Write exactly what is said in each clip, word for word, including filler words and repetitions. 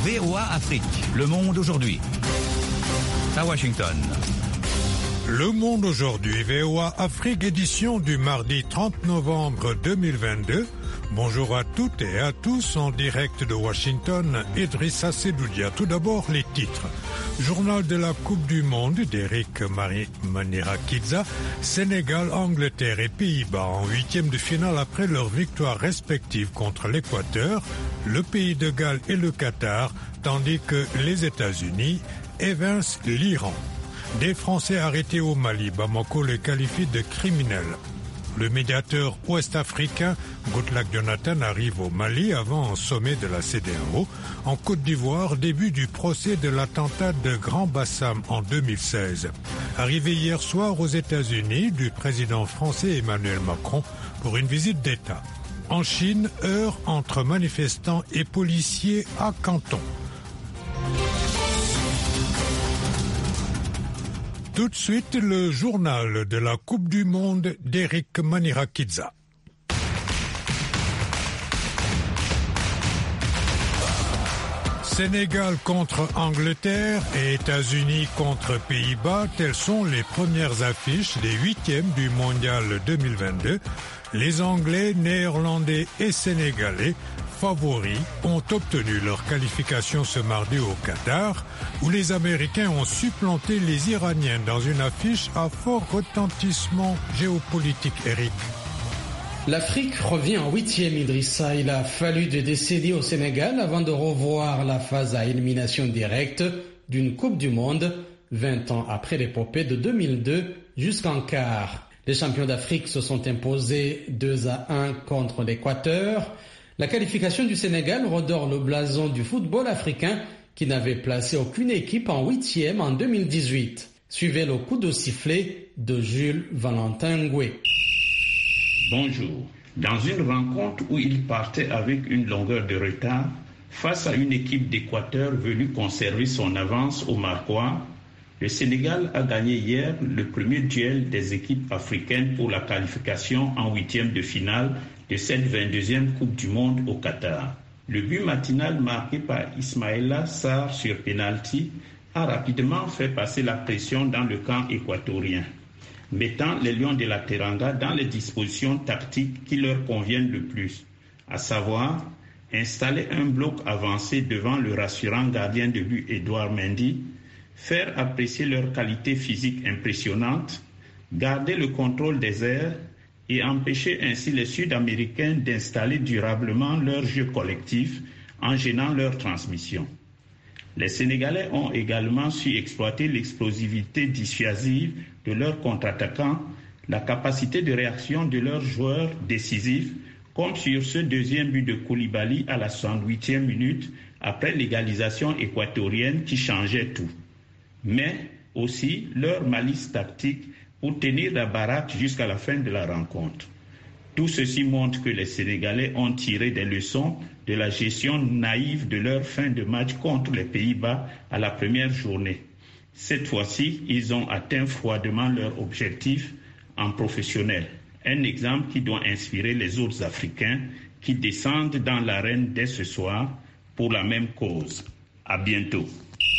V O A Afrique, Le Monde aujourd'hui. À Washington. Le Monde aujourd'hui, V O A Afrique, édition du mardi trente novembre deux mille vingt-deux. Bonjour à toutes et à tous, en direct de Washington, Idrissa Sedoudia. Tout d'abord, les titres. Journal de la Coupe du Monde d'Eric Manirakidza, Sénégal, Angleterre et Pays-Bas en huitième de finale après leur victoire respective contre l'Équateur, le Pays de Galles et le Qatar, tandis que les États-Unis évincent l'Iran. Des Français arrêtés au Mali, Bamako les qualifie de criminels. Le médiateur ouest-africain Goodluck Jonathan arrive au Mali avant un sommet de la C E D E A O. En Côte d'Ivoire, début du procès de l'attentat de Grand Bassam en deux mille seize. Arrivé hier soir aux États-Unis du président français Emmanuel Macron pour une visite d'État. En Chine, heurts entre manifestants et policiers à Canton. Tout de suite, le journal de la Coupe du Monde d'Eric Manirakidza. Sénégal contre Angleterre et États-Unis contre Pays-Bas, telles sont les premières affiches des huitièmes du Mondial deux mille vingt-deux. Les Anglais, Néerlandais et Sénégalais, favoris, ont obtenu leur qualification ce mardi au Qatar, où les Américains ont supplanté les Iraniens dans une affiche à fort retentissement géopolitique. Eric. L'Afrique revient en huitième, Idrissa. Il a fallu des décennies au Sénégal avant de revoir la phase à élimination directe d'une Coupe du Monde, vingt ans après l'épopée de deux mille deux jusqu'en quart. Les champions d'Afrique se sont imposés deux à un contre l'Équateur. La qualification du Sénégal redore le blason du football africain qui n'avait placé aucune équipe en huitième en deux mille dix-huit. Suivez le coup de sifflet de Jules Valentin Ngoué. Bonjour. Dans une rencontre où il partait avec une longueur de retard, face à une équipe d'Équateur venue conserver son avance au Marquois, le Sénégal a gagné hier le premier duel des équipes africaines pour la qualification en huitième de finale de cette vingt-deuxième Coupe du Monde au Qatar. Le but matinal marqué par Ismaïla Sarr sur pénalty a rapidement fait passer la pression dans le camp équatorien, mettant les Lions de la Teranga dans les dispositions tactiques qui leur conviennent le plus, à savoir installer un bloc avancé devant le rassurant gardien de but Edouard Mendy, faire apprécier leur qualité physique impressionnante, garder le contrôle des airs et empêcher ainsi les Sud-Américains d'installer durablement leur jeu collectif en gênant leur transmission. Les Sénégalais ont également su exploiter l'explosivité dissuasive de leurs contre-attaquants, la capacité de réaction de leurs joueurs décisifs, comme sur ce deuxième but de Koulibaly à la soixante-huitième minute après l'égalisation équatorienne qui changeait tout. Mais aussi leur malice tactique pour tenir la baraque jusqu'à la fin de la rencontre. Tout ceci montre que les Sénégalais ont tiré des leçons de la gestion naïve de leur fin de match contre les Pays-Bas à la première journée. Cette fois-ci, ils ont atteint froidement leur objectif en professionnel. Un exemple qui doit inspirer les autres Africains qui descendent dans l'arène dès ce soir pour la même cause. À bientôt.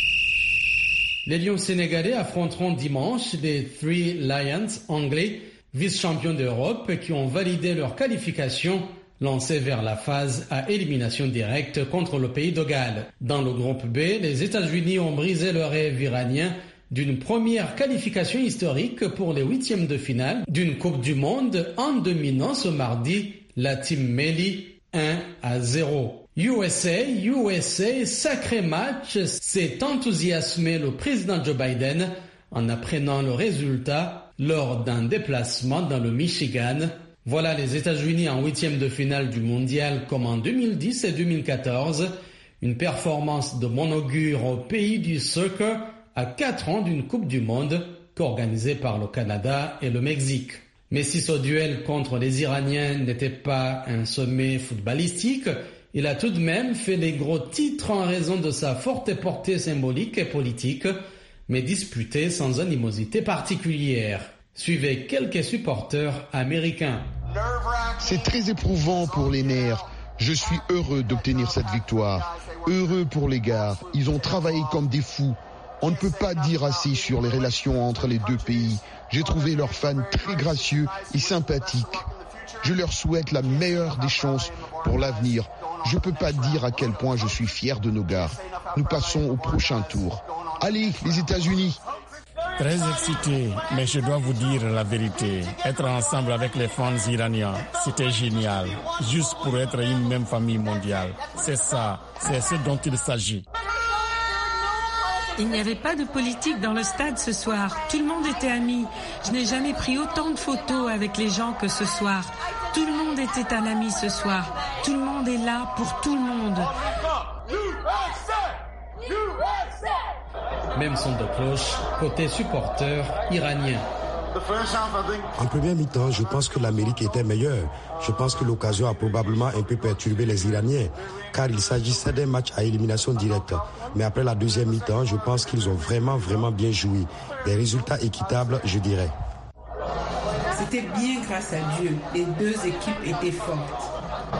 Les Lions sénégalais affronteront dimanche les Three Lions anglais, vice-champions d'Europe, qui ont validé leur qualification lancée vers la phase à élimination directe contre le Pays de Galles. Dans le groupe B, les États-Unis ont brisé le rêve iranien d'une première qualification historique pour les huitièmes de finale d'une Coupe du Monde en dominant ce mardi la Team Melli un à zéro. U S A, U S A, sacré match, s'est enthousiasmé le président Joe Biden en apprenant le résultat lors d'un déplacement dans le Michigan. Voilà les États-Unis en huitième de finale du mondial comme en deux mille dix et deux mille quatorze. Une performance de bon augure au pays du soccer à quatre ans d'une Coupe du Monde qu'organisée par le Canada et le Mexique. Mais si ce duel contre les Iraniens n'était pas un sommet footballistique, il a tout de même fait les gros titres en raison de sa forte portée symbolique et politique, mais disputé sans animosité particulière. Suivez quelques supporters américains. C'est très éprouvant pour les nerfs. Je suis heureux d'obtenir cette victoire. Heureux pour les gars. Ils ont travaillé comme des fous. On ne peut pas dire assez sur les relations entre les deux pays. J'ai trouvé leurs fans très gracieux et sympathiques. Je leur souhaite la meilleure des chances pour l'avenir. Je ne peux pas dire à quel point je suis fier de nos gars. Nous passons au prochain tour. Allez, les États-Unis! Très excité, mais je dois vous dire la vérité. Être ensemble avec les fans iraniens, c'était génial. Juste pour être une même famille mondiale. C'est ça, c'est ce dont il s'agit. Il n'y avait pas de politique dans le stade ce soir. Tout le monde était amis. Je n'ai jamais pris autant de photos avec les gens que ce soir. Tout le monde était un ami ce soir. Tout le monde est là pour tout le monde. Même son de cloche côté supporter iranien. En première mi-temps, je pense que l'Amérique était meilleure. Je pense que l'occasion a probablement un peu perturbé les Iraniens, car il s'agissait d'un match à élimination directe. Mais après la deuxième mi-temps, je pense qu'ils ont vraiment, vraiment bien joué. Des résultats équitables, je dirais. C'était bien grâce à Dieu. Les deux équipes étaient fortes.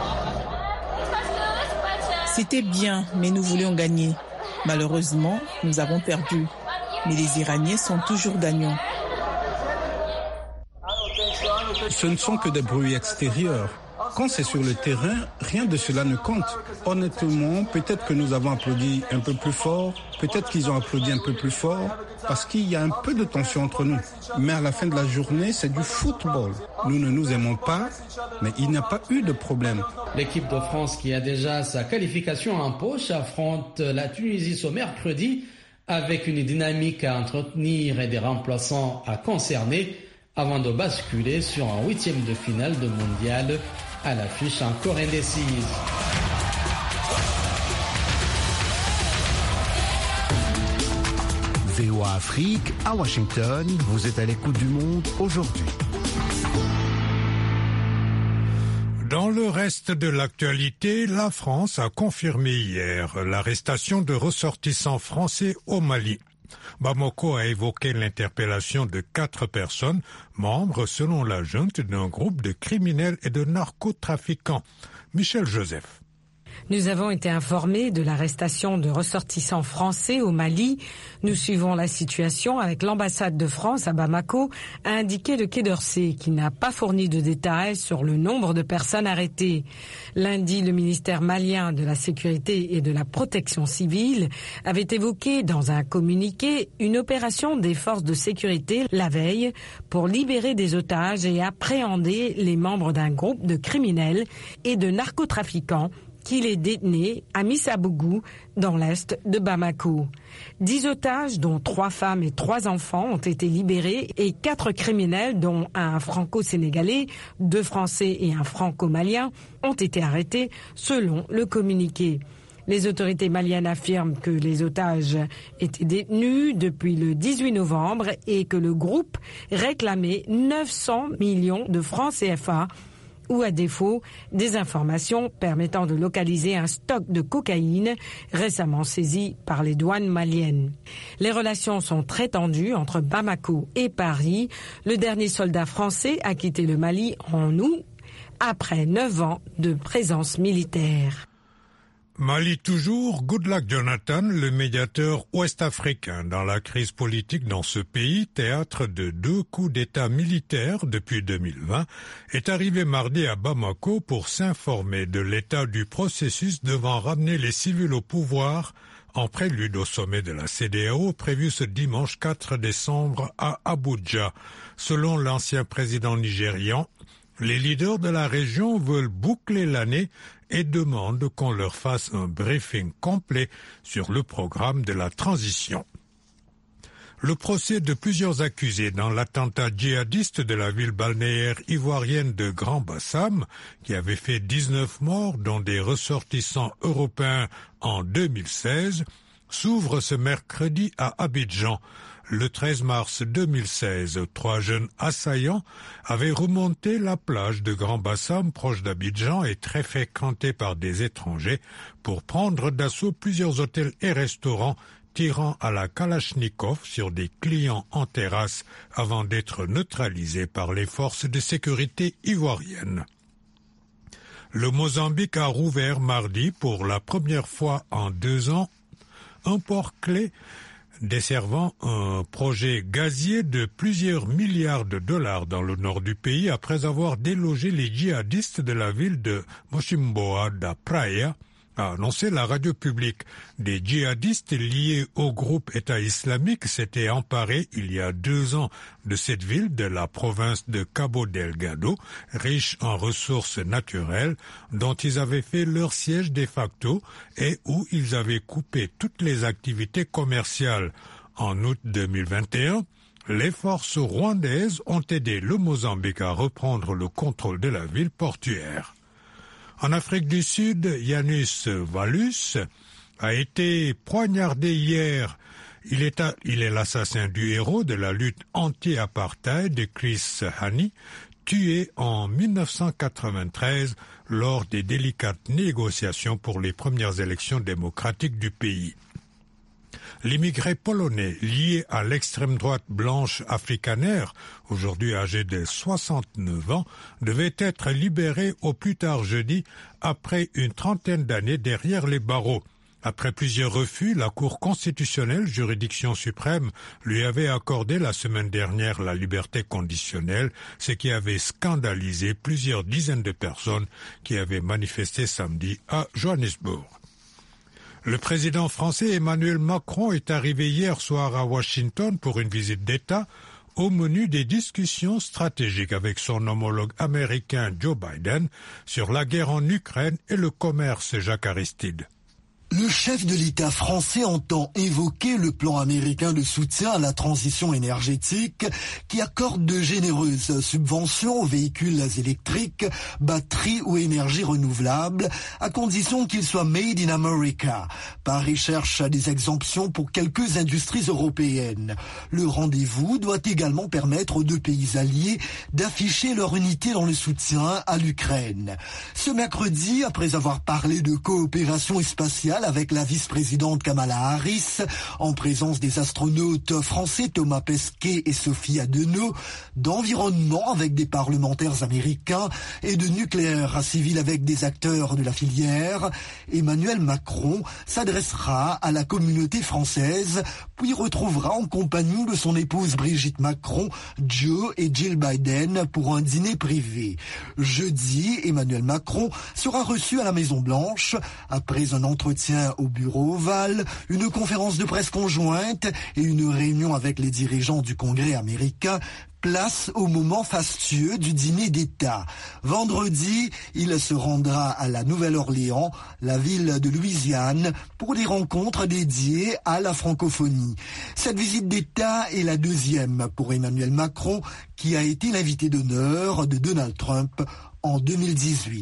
C'était bien, mais nous voulions gagner. Malheureusement, nous avons perdu. Mais les Iraniens sont toujours gagnants. Ce ne sont que des bruits extérieurs. Quand c'est sur le terrain, rien de cela ne compte. Honnêtement, peut-être que nous avons applaudi un peu plus fort, peut-être qu'ils ont applaudi un peu plus fort, parce qu'il y a un peu de tension entre nous. Mais à la fin de la journée, c'est du football. Nous ne nous aimons pas, mais il n'y a pas eu de problème. L'équipe de France, qui a déjà sa qualification en poche, affronte la Tunisie ce mercredi avec une dynamique à entretenir et des remplaçants à concerner avant de basculer sur un huitième de finale de mondial à l'affiche encore indécise. V O A Afrique, à Washington, vous êtes à l'écoute du monde aujourd'hui. Dans le reste de l'actualité, la France a confirmé hier l'arrestation de ressortissants français au Mali. Bamako a évoqué l'interpellation de quatre personnes, membres selon la junte d'un groupe de criminels et de narcotrafiquants. Michel Joseph. Nous avons été informés de l'arrestation de ressortissants français au Mali. Nous suivons la situation avec l'ambassade de France à Bamako, a indiqué le Quai d'Orsay, qui n'a pas fourni de détails sur le nombre de personnes arrêtées. Lundi, le ministère malien de la Sécurité et de la Protection civile avait évoqué dans un communiqué une opération des forces de sécurité la veille pour libérer des otages et appréhender les membres d'un groupe de criminels et de narcotrafiquants qui les détenait à Missabougou, dans l'est de Bamako. Dix otages, dont trois femmes et trois enfants, ont été libérés et quatre criminels, dont un franco-sénégalais, deux français et un franco-malien, ont été arrêtés, selon le communiqué. Les autorités maliennes affirment que les otages étaient détenus depuis le dix-huit novembre et que le groupe réclamait neuf cents millions de francs C F A, ou à défaut, des informations permettant de localiser un stock de cocaïne récemment saisi par les douanes maliennes. Les relations sont très tendues entre Bamako et Paris. Le dernier soldat français a quitté le Mali en août, après neuf ans de présence militaire. Mali toujours, Goodluck Jonathan, le médiateur ouest-africain dans la crise politique dans ce pays, théâtre de deux coups d'État militaires depuis deux mille vingt, est arrivé mardi à Bamako pour s'informer de l'état du processus devant ramener les civils au pouvoir en prélude au sommet de la C D A O prévu ce dimanche quatre décembre à Abuja. Selon l'ancien président nigérian, les leaders de la région veulent boucler l'année et demandent qu'on leur fasse un briefing complet sur le programme de la transition. Le procès de plusieurs accusés dans l'attentat djihadiste de la ville balnéaire ivoirienne de Grand-Bassam, qui avait fait dix-neuf morts, dont des ressortissants européens en deux mille seize, s'ouvre ce mercredi à Abidjan. Le treize mars deux mille seize, trois jeunes assaillants avaient remonté la plage de Grand-Bassam, proche d'Abidjan et très fréquentée par des étrangers, pour prendre d'assaut plusieurs hôtels et restaurants, tirant à la Kalachnikov sur des clients en terrasse avant d'être neutralisés par les forces de sécurité ivoiriennes. Le Mozambique a rouvert mardi pour la première fois en deux ans un port clé desservant un projet gazier de plusieurs milliards de dollars dans le nord du pays après avoir délogé les djihadistes de la ville de Mochimboa da Praia, a annoncé la radio publique. Des djihadistes liés au groupe État islamique s'étaient emparés il y a deux ans de cette ville de la province de Cabo Delgado, riche en ressources naturelles, dont ils avaient fait leur siège de facto et où ils avaient coupé toutes les activités commerciales. En août deux mille vingt et un, les forces rwandaises ont aidé le Mozambique à reprendre le contrôle de la ville portuaire. En Afrique du Sud, Janus Valus a été poignardé hier. Il est, à, il est l'assassin du héros de la lutte anti-apartheid de Chris Hani, tué en mille neuf cent quatre-vingt-treize lors des délicates négociations pour les premières élections démocratiques du pays. L'immigré polonais lié à l'extrême droite blanche africanaire, aujourd'hui âgé de soixante-neuf ans, devait être libéré au plus tard jeudi après une trentaine d'années derrière les barreaux. Après plusieurs refus, la Cour constitutionnelle, juridiction suprême, lui avait accordé la semaine dernière la liberté conditionnelle, ce qui avait scandalisé plusieurs dizaines de personnes qui avaient manifesté samedi à Johannesburg. Le président français Emmanuel Macron est arrivé hier soir à Washington pour une visite d'État au menu des discussions stratégiques avec son homologue américain Joe Biden sur la guerre en Ukraine et le commerce. Jacques Aristide. Le chef de l'État français entend évoquer le plan américain de soutien à la transition énergétique qui accorde de généreuses subventions aux véhicules électriques, batteries ou énergies renouvelables, à condition qu'ils soient made in America. Paris cherche des exemptions pour quelques industries européennes. Le rendez-vous doit également permettre aux deux pays alliés d'afficher leur unité dans le soutien à l'Ukraine. Ce mercredi, après avoir parlé de coopération spatiale avec la vice-présidente Kamala Harris, en présence des astronautes français Thomas Pesquet et Sophie Adenau, d'environnement avec des parlementaires américains et de nucléaire civil avec des acteurs de la filière, Emmanuel Macron s'adressera à la communauté française, puis retrouvera en compagnie de son épouse Brigitte Macron, Joe et Jill Biden pour un dîner privé. Jeudi, Emmanuel Macron sera reçu à la Maison-Blanche après un entretien au bureau ovale, une conférence de presse conjointe et une réunion avec les dirigeants du Congrès américain. Place au moment fastueux du dîner d'État. Vendredi, il se rendra à la Nouvelle-Orléans, la ville de Louisiane, pour des rencontres dédiées à la francophonie. Cette visite d'État est la deuxième pour Emmanuel Macron, qui a été l'invité d'honneur de Donald Trump en deux mille dix-huit.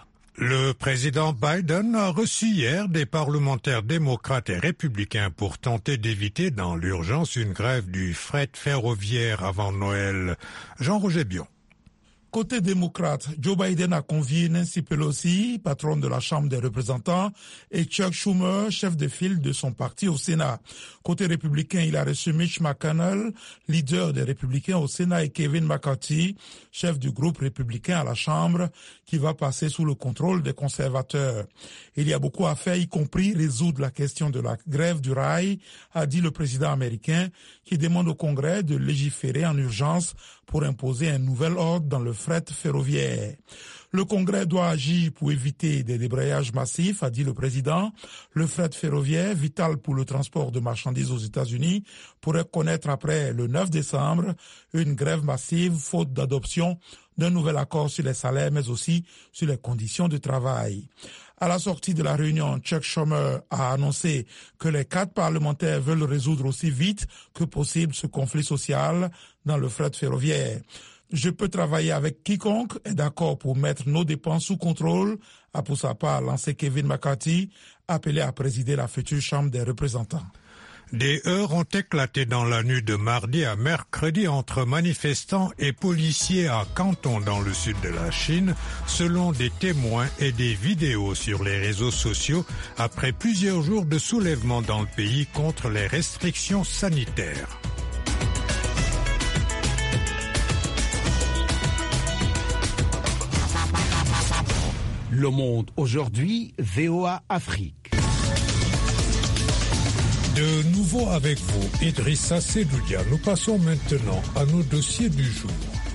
Le président Biden a reçu hier des parlementaires démocrates et républicains pour tenter d'éviter dans l'urgence une grève du fret ferroviaire avant Noël. Jean-Roger Bion. Côté démocrate, Joe Biden a convié Nancy Pelosi, patronne de la Chambre des représentants, et Chuck Schumer, chef de file de son parti au Sénat. Côté républicain, il a reçu Mitch McConnell, leader des républicains au Sénat, et Kevin McCarthy, chef du groupe républicain à la Chambre, qui va passer sous le contrôle des conservateurs. Il y a beaucoup à faire, y compris résoudre la question de la grève du rail, a dit le président américain, qui demande au Congrès de légiférer en urgence pour imposer un nouvel ordre dans le fret ferroviaire. Le Congrès doit agir pour éviter des débrayages massifs, a dit le président. Le fret ferroviaire, vital pour le transport de marchandises aux États-Unis, pourrait connaître après le neuf décembre une grève massive faute d'adoption d'un nouvel accord sur les salaires, mais aussi sur les conditions de travail. À la sortie de la réunion, Chuck Schumer a annoncé que les quatre parlementaires veulent résoudre aussi vite que possible ce conflit social dans le fret ferroviaire. Je peux travailler avec quiconque est d'accord pour mettre nos dépenses sous contrôle, a pour sa part lancé Kevin McCarthy, appelé à présider la future Chambre des représentants. Des heurts ont éclaté dans la nuit de mardi à mercredi entre manifestants et policiers à Canton dans le sud de la Chine, selon des témoins et des vidéos sur les réseaux sociaux, après plusieurs jours de soulèvement dans le pays contre les restrictions sanitaires. Le Monde aujourd'hui, V O A Afrique. De nouveau avec vous, Idrissa Sedoudia. Nous passons maintenant à nos dossiers du jour.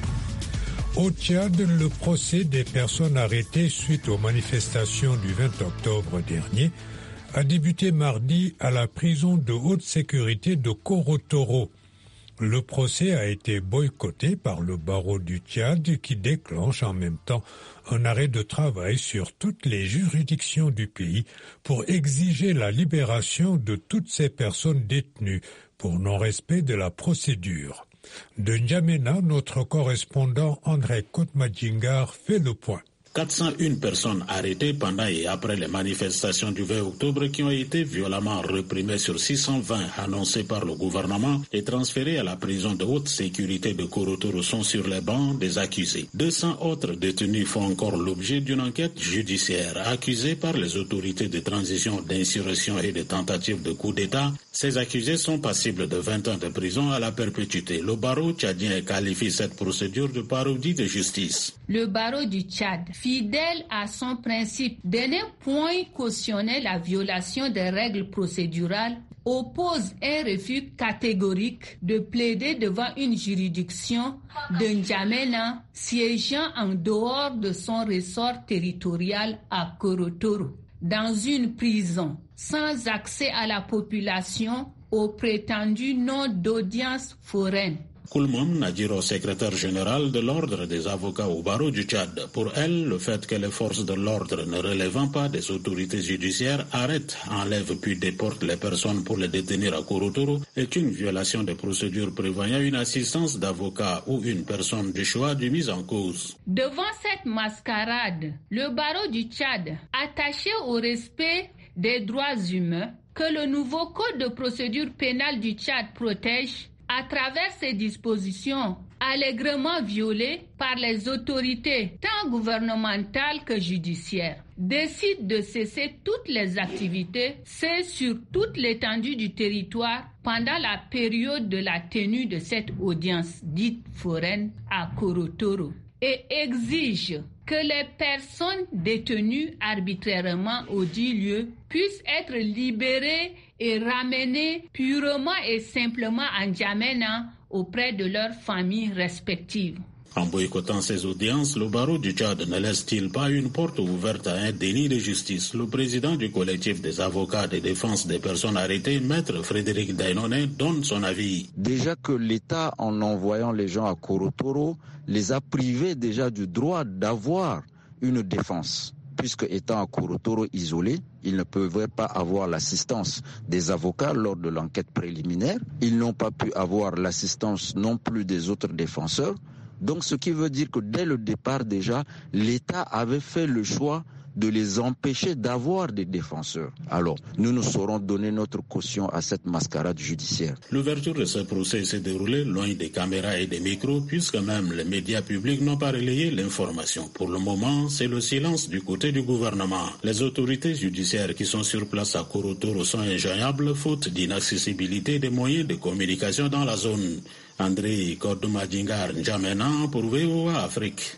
Au Tchad, le procès des personnes arrêtées suite aux manifestations du vingt octobre dernier a débuté mardi à la prison de haute sécurité de Korotoro. Le procès a été boycotté par le barreau du Tchad qui déclenche en même temps un arrêt de travail sur toutes les juridictions du pays pour exiger la libération de toutes ces personnes détenues pour non-respect de la procédure. De N'Djamena, notre correspondant André Kotmadjingar fait le point. quatre cent un personnes arrêtées pendant et après les manifestations du vingt octobre qui ont été violemment réprimées sur six cent vingt annoncées par le gouvernement et transférées à la prison de haute sécurité de Korotoro sont sur les bancs des accusés. deux cents autres détenus font encore l'objet d'une enquête judiciaire. Accusés par les autorités de transition, d'insurrection et de tentative de coup d'État, ces accusés sont passibles de vingt ans de prison à la perpétuité. Le barreau tchadien qualifie cette procédure de parodie de justice. Le barreau du Tchad, fidèle à son principe de ne point cautionner la violation des règles procédurales, oppose un refus catégorique de plaider devant une juridiction de N'Djamena siégeant en dehors de son ressort territorial à Korotoro, dans une prison sans accès à la population au prétendu nom d'audience foraine. Koulmoun Nadjiro, secrétaire général de l'ordre des avocats au barreau du Tchad. Pour elle, le fait que les forces de l'ordre ne relèvant pas des autorités judiciaires arrêtent, enlèvent puis déportent les personnes pour les détenir à Korotoro est une violation des procédures prévoyant une assistance d'avocat ou une personne du choix du mis en cause. Devant cette mascarade, le barreau du Tchad, attaché au respect des droits humains que le nouveau code de procédure pénale du Tchad protège, à travers ces dispositions allègrement violées par les autorités tant gouvernementales que judiciaires, décide de cesser toutes les activités, c'est sur toute l'étendue du territoire pendant la période de la tenue de cette audience dite foraine à Korotoro et exige que les personnes détenues arbitrairement au dit lieu puissent être libérées et ramenées purement et simplement à N'Djamena auprès de leurs familles respectives. En boycottant ces audiences, le barreau du Tchad ne laisse-t-il pas une porte ouverte à un déni de justice? Le président du collectif des avocats de défense des personnes arrêtées, maître Frédéric Dainonnet, donne son avis. Déjà que l'État, en envoyant les gens à Korotoro, les a privés déjà du droit d'avoir une défense. Puisque étant à Korotoro isolé, ils ne pouvaient pas avoir l'assistance des avocats lors de l'enquête préliminaire. Ils n'ont pas pu avoir l'assistance non plus des autres défenseurs. Donc ce qui veut dire que dès le départ déjà, l'État avait fait le choix de les empêcher d'avoir des défenseurs. Alors, nous nous saurons donner notre caution à cette mascarade judiciaire. L'ouverture de ce procès s'est déroulée loin des caméras et des micros, puisque même les médias publics n'ont pas relayé l'information. Pour le moment, c'est le silence du côté du gouvernement. Les autorités judiciaires qui sont sur place à Korotoro sont injoignables, faute d'inaccessibilité des moyens de communication dans la zone. André Kotmadjingar, N'Djamena pour V O A Afrique.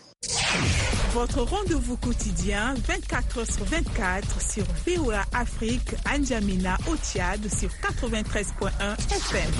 Votre rendez-vous quotidien vingt-quatre heures sur vingt-quatre sur V O A Afrique, à N'Djamena au Tchad sur quatre-vingt-treize point un F M.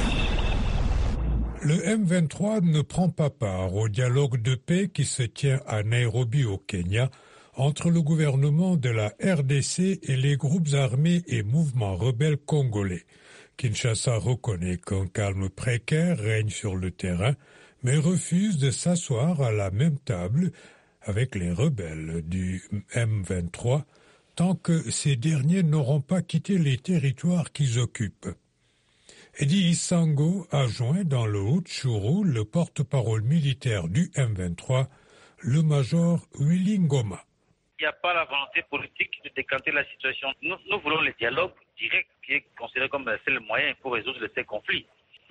Le M vingt-trois ne prend pas part au dialogue de paix qui se tient à Nairobi au Kenya entre le gouvernement de la R D C et les groupes armés et mouvements rebelles congolais. Kinshasa reconnaît qu'un calme précaire règne sur le terrain, mais refuse de s'asseoir à la même table avec les rebelles du M vingt-trois tant que ces derniers n'auront pas quitté les territoires qu'ils occupent. Eddie Isango a joint dans le Haut-Tchourou le porte-parole militaire du M vingt-trois, le major Willy Ngoma. Il n'y a pas la volonté politique de décanter la situation. Nous, nous voulons le dialogue direct qui est considéré comme le seul moyen pour résoudre ces conflits. Mais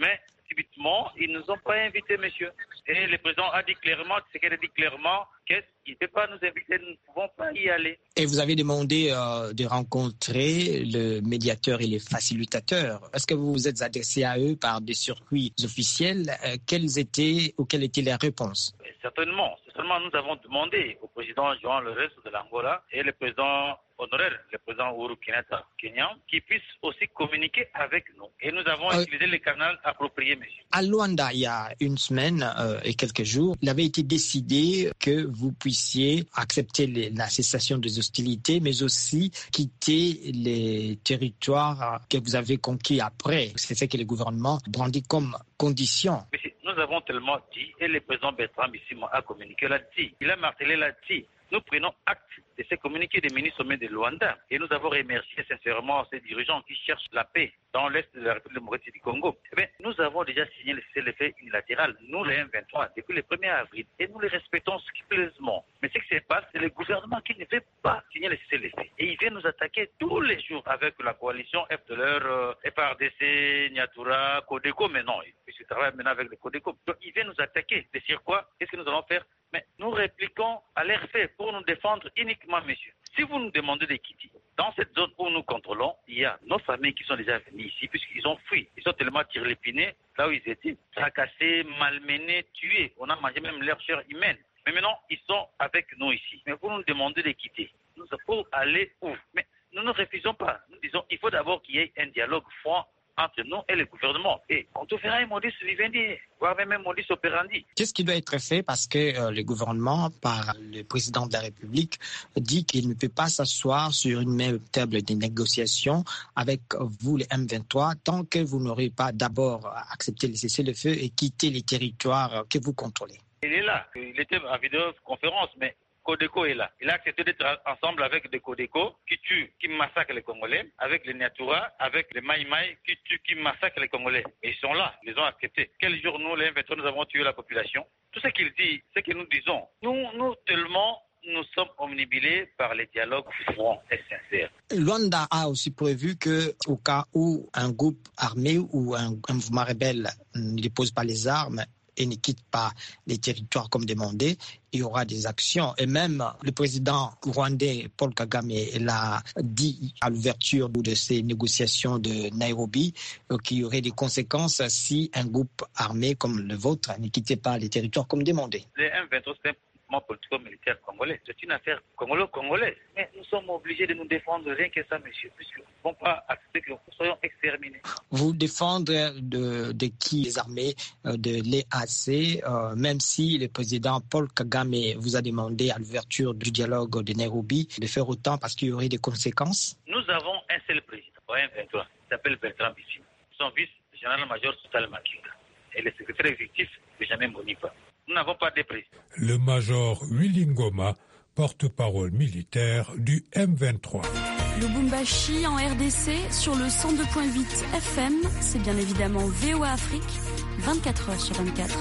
subitement, ils ne nous ont pas invités, monsieur. Et le président a dit clairement, ce qu'il a dit clairement, qu'il ne peut pas nous inviter, nous ne pouvons pas y aller. Et vous avez demandé euh, de rencontrer le médiateur et les facilitateurs. Est-ce que vous vous êtes adressé à eux par des circuits officiels? euh, Quelles étaient ou quelles étaient les réponses? Certainement. Certainement, nous avons demandé au président João Lourenço de l'Angola et le président honoraire, le président Uhuru Kenyatta, Kenyan, qui puissent aussi communiquer avec nous. Et nous avons euh, utilisé les canaux appropriés, monsieur. À Luanda, il y a une semaine euh, et quelques jours, il avait été décidé que vous puissiez accepter les, la cessation des hostilités, mais aussi quitter les territoires que vous avez conquis après. C'est ce que le gouvernement brandit comme condition. Monsieur, nous avons tellement dit, et le président Bertrand Bisimwa a communiqué là-dessus. Il a martelé là-dessus. Nous prenons acte de ces communiqués des ministres sommet de Luanda et nous avons remercié sincèrement ces dirigeants qui cherchent la paix dans l'est de la République démocratique du Congo. Eh bien, nous avons déjà signé le cessez-le-feu unilatéral, nous les M vingt-trois, depuis le premier avril et nous les respectons scrupuleusement. Mais ce qui se passe, c'est le gouvernement qui ne veut pas signer le cessez-le-feu. Et il vient nous attaquer tous les jours avec la coalition F D L R, euh, F R D C, Nyatura, Codeco, mais non, puisqu'il travaille maintenant avec le Codeco. Donc il vient nous attaquer. C'est sur quoi? Qu'est-ce que nous allons faire? Mais nous répliquons à l'air fait pour nous défendre uniquement, messieurs. Si vous nous demandez de quitter, dans cette zone où nous contrôlons, il y a nos familles qui sont déjà venues ici, puisqu'ils ont fui. Ils sont tellement tirés les pinés, là où ils étaient, tracassés, malmenés, tués. On a mangé même leur chair humaine. Mais maintenant, ils sont avec nous ici. Mais vous nous demandez de quitter. Nous pour aller où? Mais nous ne refusons pas. Nous disons il faut d'abord qu'il y ait un dialogue franc entre nous et le gouvernement. Et on te fera un modus vivendi, voire même un modus operandi. Qu'est-ce qui doit être fait? Parce que euh, le gouvernement, par le président de la République, dit qu'il ne peut pas s'asseoir sur une même table de négociation avec vous, les M vingt-trois, tant que vous n'aurez pas d'abord accepté le cessez-le-feu et quitté les territoires que vous contrôlez. Il est là. Il était en vidéoconférence, mais Codeco est là. Il a accepté d'être ensemble avec des Codeco qui tuent, qui massacrent les Congolais, avec les Nyatura, avec les Maïmaï qui tuent, qui massacrent les Congolais. Et ils sont là, ils les ont acceptés. Quel jour nous, les M vingt-trois, nous avons tué la population? Tout ce qu'il dit, c'est que nous disons. Nous, nous tellement, nous sommes omnibilés par les dialogues francs et sincères. Luanda a aussi prévu que, au cas où un groupe armé ou un, un mouvement rebelle ne dépose pas les armes et ne quitte pas les territoires comme demandé, il y aura des actions. Et même le président rwandais Paul Kagame l'a dit à l'ouverture de ces négociations de Nairobi euh, qu'il y aurait des conséquences si un groupe armé comme le vôtre ne quittait pas les territoires comme demandé. Les M vingt-trois, c'est un mouvement politico-militaire congolais. C'est une affaire congolo-congolaise. Mais nous sommes obligés de nous défendre, rien que ça, monsieur, puisque nous ne pouvons pas accepter que nous soyons exterminés. Vous défendre de, de qui? Les armées de l'E A C, euh, même si le président Paul Kagame vous a demandé à l'ouverture du dialogue de Nairobi de faire autant parce qu'il y aurait des conséquences? Nous avons un seul président, M vingt-trois, qui s'appelle Bertrand Bisimwa. Son vice, le général-major Soutal Makinga. Et le secrétaire exécutif, Benjamin Bonifa. Nous n'avons pas de président. Le major Willy Ngoma, porte-parole militaire du M vingt-trois. Lubumbashi en R D C sur le cent deux virgule huit F M, c'est bien évidemment V O A Afrique, vingt-quatre heures sur vingt-quatre.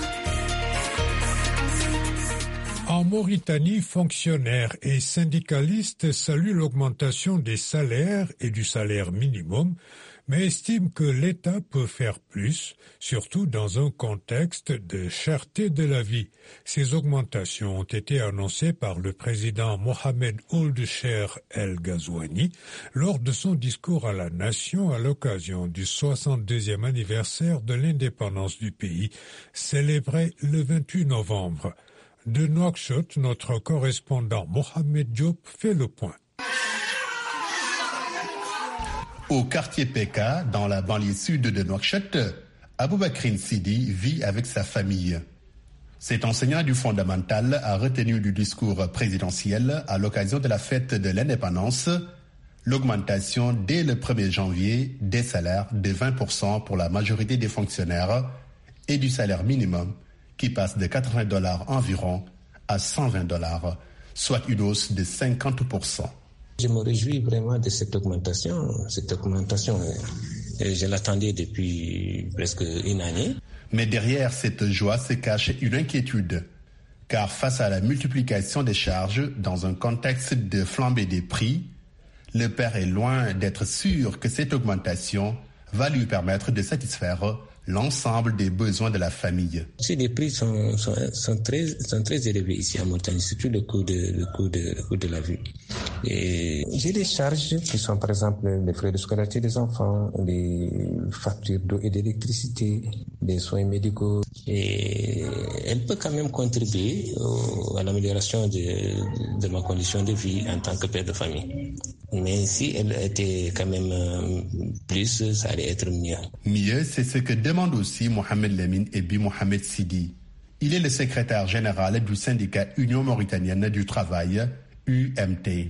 En Mauritanie, fonctionnaires et syndicalistes saluent l'augmentation des salaires et du salaire minimum, mais estiment que l'État peut faire plus, surtout dans un contexte de cherté de la vie. Ces augmentations ont été annoncées par le président Mohamed Ould Cheikh El Ghazouani lors de son discours à la nation à l'occasion du soixante-deuxième anniversaire de l'indépendance du pays, célébré le vingt-huit novembre. De Nouakchott, notre correspondant Mohamed Diop fait le point. Au quartier Peka, dans la banlieue sud de Nouakchott, Aboubakrine Sidi vit avec sa famille. Cet enseignant du fondamental a retenu du discours présidentiel à l'occasion de la fête de l'indépendance l'augmentation dès le premier janvier des salaires de vingt pour cent pour la majorité des fonctionnaires et du salaire minimum qui passe de quatre-vingts dollars environ à cent vingt dollars, soit une hausse de cinquante pour cent. Je me réjouis vraiment de cette augmentation. Cette augmentation, je l'attendais depuis presque une année. Mais derrière cette joie se cache une inquiétude, car face à la multiplication des charges dans un contexte de flambée des prix, le père est loin d'être sûr que cette augmentation va lui permettre de satisfaire l'ensemble des besoins de la famille. Si les prix sont, sont, sont, très, sont très élevés ici à Montagne, surtout le coût de, le coût de, le coût de la vie. Et j'ai des charges qui sont par exemple les frais de scolarité des enfants, les factures d'eau et d'électricité, les soins médicaux. Et elle peut quand même contribuer au, à l'amélioration de, de ma condition de vie en tant que père de famille. Mais si elle était quand même plus, ça allait être mieux. Mieux, c'est ce que demande aussi Mohamed Lamine Ebi Mohamed Sidi. Il est le secrétaire général du syndicat Union Mauritanienne du Travail, U M T.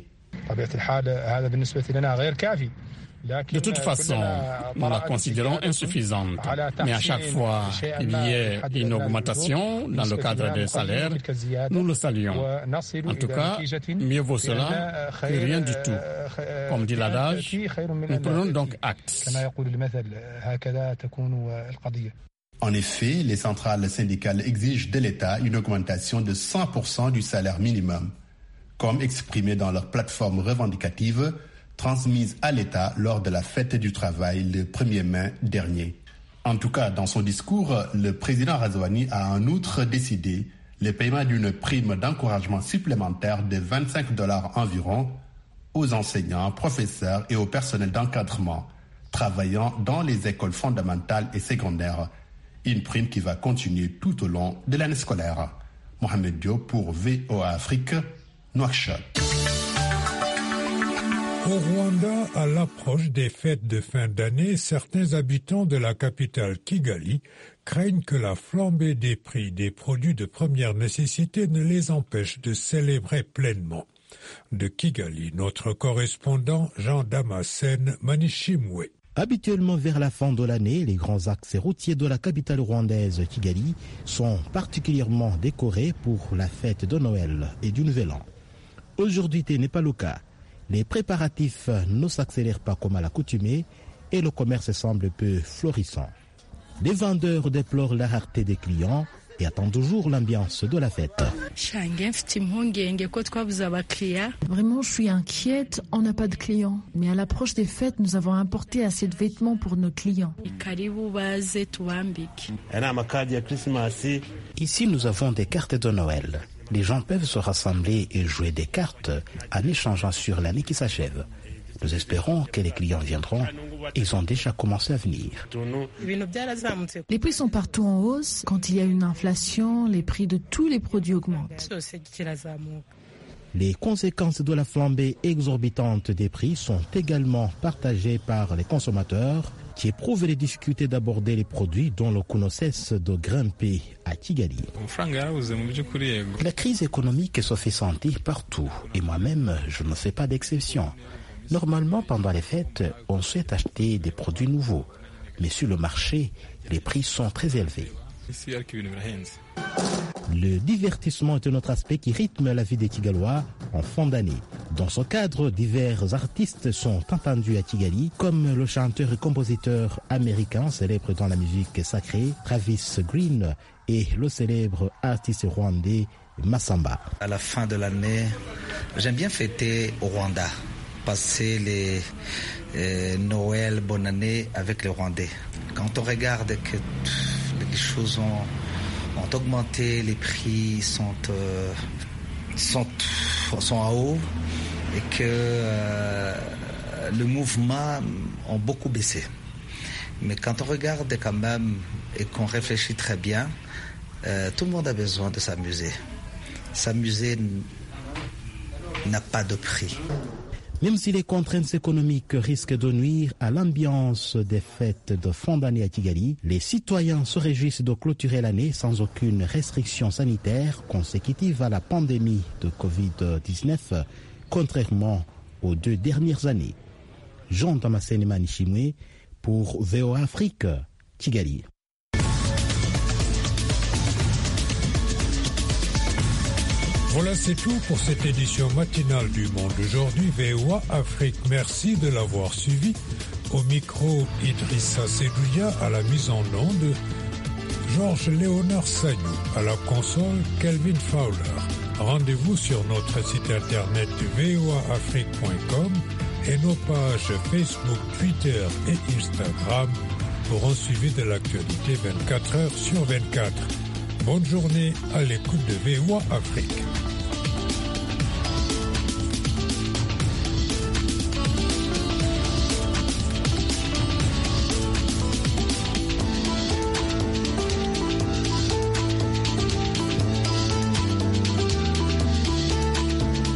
De toute façon, nous la considérons insuffisante. Mais à chaque fois qu'il y ait une augmentation dans le cadre des salaires, nous le saluons. En tout cas, mieux vaut cela que rien du tout. Comme dit l'adage, nous prenons donc acte. En effet, les centrales syndicales exigent de l'État une augmentation de cent pour cent du salaire minimum, comme exprimé dans leur plateforme revendicative transmise à l'État lors de la fête du travail le premier mai dernier. En tout cas, dans son discours, le président Razouani a en outre décidé le paiement d'une prime d'encouragement supplémentaire de vingt-cinq dollars environ aux enseignants, professeurs et au personnel d'encadrement travaillant dans les écoles fondamentales et secondaires. Une prime qui va continuer tout au long de l'année scolaire. Mohamed Diop pour V O A Afrique, Nouakchott. Au Rwanda, à l'approche des fêtes de fin d'année, certains habitants de la capitale Kigali craignent que la flambée des prix des produits de première nécessité ne les empêche de célébrer pleinement. De Kigali, notre correspondant Jean Damascène Manishimwe. Habituellement vers la fin de l'année, les grands axes routiers de la capitale rwandaise Kigali sont particulièrement décorés pour la fête de Noël et du Nouvel An. Aujourd'hui, tel n'est pas le cas. Les préparatifs ne s'accélèrent pas comme à l'accoutumée et le commerce semble peu florissant. Les vendeurs déplorent la rareté des clients et attendent toujours l'ambiance de la fête. Vraiment, je suis inquiète, on n'a pas de clients. Mais à l'approche des fêtes, nous avons importé assez de vêtements pour nos clients. Ici, nous avons des cartes de Noël. Les gens peuvent se rassembler et jouer des cartes en échangeant sur l'année qui s'achève. Nous espérons que les clients viendront. Ils ont déjà commencé à venir. Les prix sont partout en hausse. Quand il y a une inflation, les prix de tous les produits augmentent. Les conséquences de la flambée exorbitante des prix sont également partagées par les consommateurs qui éprouvent les difficultés d'aborder les produits dont le coût ne cesse de grimper à Kigali. La crise économique se fait sentir partout et moi-même, je ne fais pas d'exception. Normalement, pendant les fêtes, on souhaite acheter des produits nouveaux, mais sur le marché, les prix sont très élevés. Le divertissement est un autre aspect qui rythme la vie des Kigalois en fin d'année. Dans ce cadre, divers artistes sont entendus à Kigali, comme le chanteur et compositeur américain célèbre dans la musique sacrée, Travis Green, et le célèbre artiste rwandais, Massamba. À la fin de l'année, j'aime bien fêter au Rwanda, passer les euh, Noël, bonne année avec les Rwandais. Quand on regarde que pff, les choses ont, ont augmenté, les prix sont, euh, sont, sont à haut et que euh, le mouvement a beaucoup baissé. Mais quand on regarde quand même et qu'on réfléchit très bien, euh, tout le monde a besoin de s'amuser. S'amuser n'a pas de prix. Même si les contraintes économiques risquent de nuire à l'ambiance des fêtes de fin d'année à Kigali, les citoyens se réjouissent de clôturer l'année sans aucune restriction sanitaire consécutive à la pandémie de covid dix-neuf, contrairement aux deux dernières années. Jean Damascène Manishimwe pour V O A Afrique, Kigali. Voilà, c'est tout pour cette édition matinale du Monde aujourd'hui. V O A Afrique, merci de l'avoir suivi. Au micro, Idrissa Sedouya, à la mise en onde, Georges Léonard Sagnou, à la console, Kelvin Fowler. Rendez-vous sur notre site internet v o a afrique point com et nos pages Facebook, Twitter et Instagram pour un suivi de l'actualité vingt-quatre heures sur vingt-quatre. Bonne journée à l'écoute de V O A Afrique.